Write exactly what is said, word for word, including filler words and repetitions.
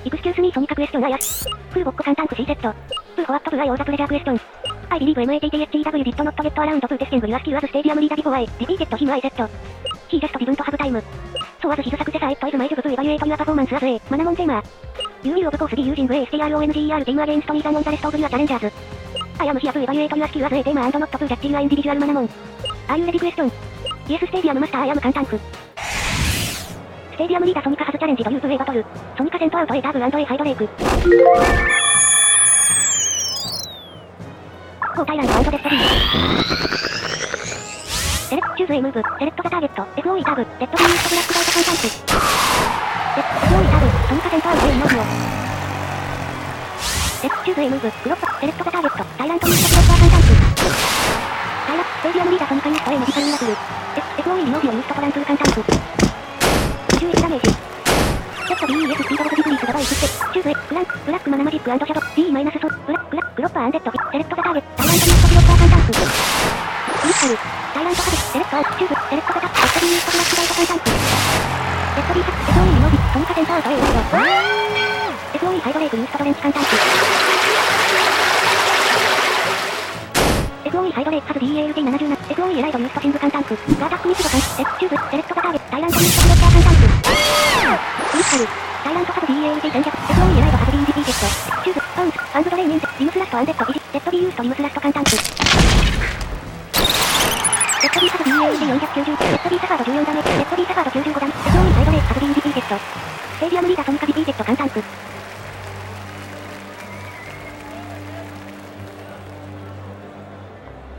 イクスキュースミーソニカクエスチョンアイアス。フルボッコ簡単ク C セット。プーホワットプーアイオーザプレジャークエスチョン。I believe MATTHEW did not get around to testing your skill as stadium leader before I defeated him I said. He just didn't have time. So as his successor it is my job to evaluate your performance as a Manamon gamer. You will of course be using a STRONGER team against me than on the rest of your challengers. I am here to evaluate your skill as a team and not to judge your individual Manamon. Are you ready question? Yes Stadium Master I am 簡単ク。ステディアムリーダーソニカハズチャレンジというプレイバトル。ソニカセントアウト A ターブ &A ハイドレイク。ゴータイランド&デストリー。セレクトチューズ A ムーブ。セレクトザターゲット。エフオーイー ターブ。レッドビーイーストブラックバイト簡単ク。エフオーイー ターブ。ソニカセントアウト A イノーブを。セレクトチューズ A ムーブ。グロッパ。セレクトザターゲット。タイラントイーストブロッカー簡単ク。タイラ、ステディアムリーダーソニカイースト A メディカルミラクル。エフオーイー リノービオイーストトランプル簡単ク。じゅういちダメージ。ちょっと ビーイーエス スピードボトディグリースがバイクして、チューズエ、ブランク、ブラックマナマジック&シャドウ、ディー マイナスソ、ブラック、ブラック、グロッパーアンデッド、セレクトザターゲット、タイラントイーストブロッカー簡単ク。クリスタル、タイラントハブ、セレクトアウト、チューブ、セレクトザタ、レッドビーイーストブラックバイト簡単ク。レッドビーサ、エフオーイー リノービ、ソニカセントアウト A ワイド。エフオーイー ハイドレイクイーストトレンチ簡単ク。エフオーイー ハイドレイクハズ ディーエーエルティーななじゅうなな、エフオーイー エライドユーストシング簡単ク。ガータックミスド簡単、チューブ、セレクトザターゲット、タイラントイーストブロッカー簡単ク。クリスタル、タイラントハブ ディーエーエルティーせんひゃく、エフオーイー エライドハブ ビージーピー ゲット、チューブ、パウンス、アンドドレイミンセ、リムスラストアンデッドビジ、レッドビーユーストリムスラスト簡単ク。レッドビーサフ ディーエーエルティーよんひゃくきゅうじゅう、レッドビーサファードじゅうよんダメ、レッドビーサファードきゅうじゅうごダメ、エフオーイー ハイドレイクハブ ビージーピー ゲット、ステーディアムリーダーソニカ ビーピー ゲット簡単ク。